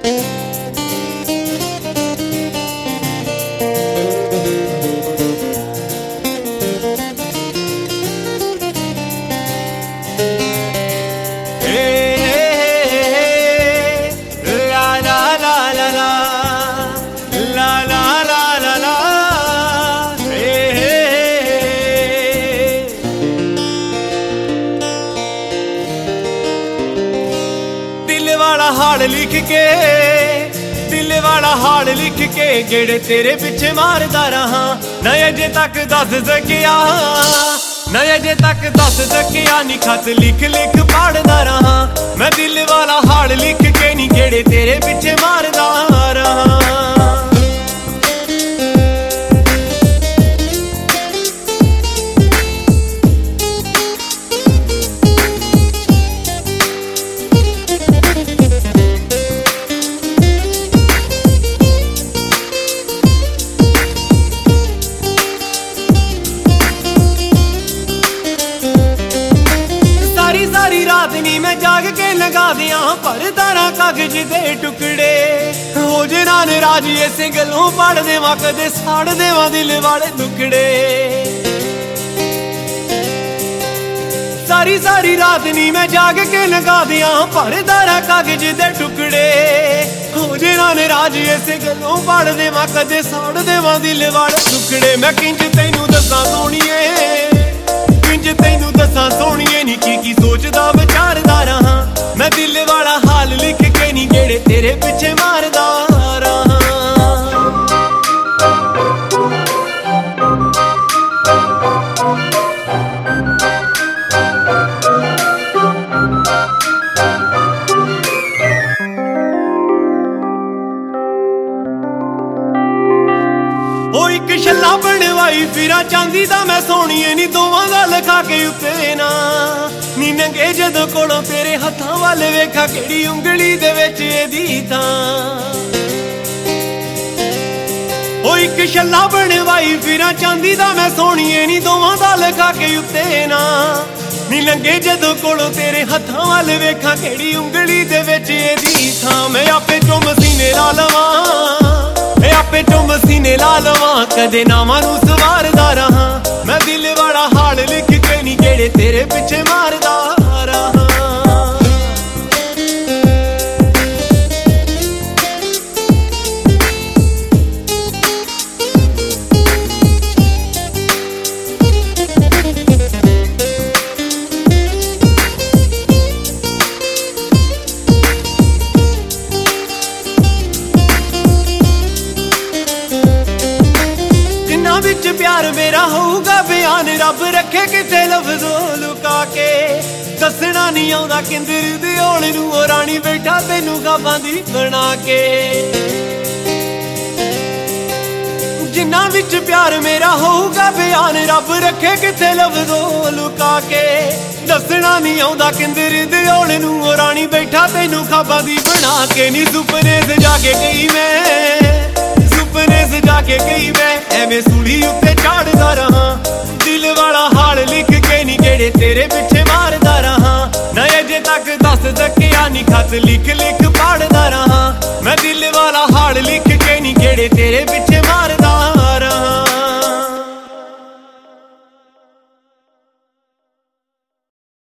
हाल लिख के दिल वाला हाल लिख के जेड़े तेरे पिछे मारदा रहा न अजे तक दस सकिया न अजे तक दस सकिया नी खत लिख लिख पढ़दा रहा मैं दिल वाला हाल लिख के नी जेड़े तेरे पिछे मारदा रहा। सारी रात नी मैं जाग के लगा दिया पर तारा कागज दे टुकड़े हो जना नाराज इसे गलों पढ़ देवा कदे साड़ देवा दिल वाले दुखड़े। सारी रात नी मैं जाग के लगा दिया पर तारा कागज दे टुकड़े हो जना नाराज इसे गलों पढ़ देवा कदे साड़ देवा दिल वाले दुखड़े। मैं किंज तैनू दसा सोनिए किंज तैनू दसा सोनिए नी की सोचदा विचारदा रहा मैं दिल वाला हाल लिख के नी जेड़े तेरे पिछे मारदा रहा। ओ एक छल्ला बनवाई फिरा चांदी दा मैं सोनिए नी दोवां दा लिखा के उत्ते ना नी नंगे जदों कोलों तेरे हत्थां वल वेखा केड़ी उंगली दे विच एदी तां। ओ एक छल्ला बनवाई फिरा चांदी दा मैं सोनिए नी दोवां दा लिखा के उत्ते ना नी नंगे जदों कोलों तेरे हत्थां वल वेखा केड़ी उंगली दे विच एदी तां। मैं आपे चुम सीने ला लवां आपे चुम सीने ला लवां कदे नावां नू सवारदा रहा मैं दिल वाला हाल लिख के नी जेड़े तेरे पिछे मारदा रहा। विच प्यार मेरा होगा बयान रब रखे किथे लफ्ज़ों लुका के दसना नहीं आउंदा किंदर दे ओल नू ओ रानी बैठा तैनू गाबां दी बना के। जिन्ना विच प्यार मेरा होगा बयान रब रखे किथे लफ्ज़ों लुका के दसना नहीं आउंदा किंदर दे ओल नू ओ रानी बैठा तैनू गाबां दी बना के। नी सुपने सजा के गई मैं सुपने सजा के गई मैं एवें सूली उत्ते चाड़दा रहा दिल वाला हाल लिख के नी जेड़े तेरे पिछे मारदा रहा न अजे तक दस सकिया नी खत लिख लिख पढ़दा रहा मैं दिल वाला हाल लिख के नी जेड़े तेरे पिछे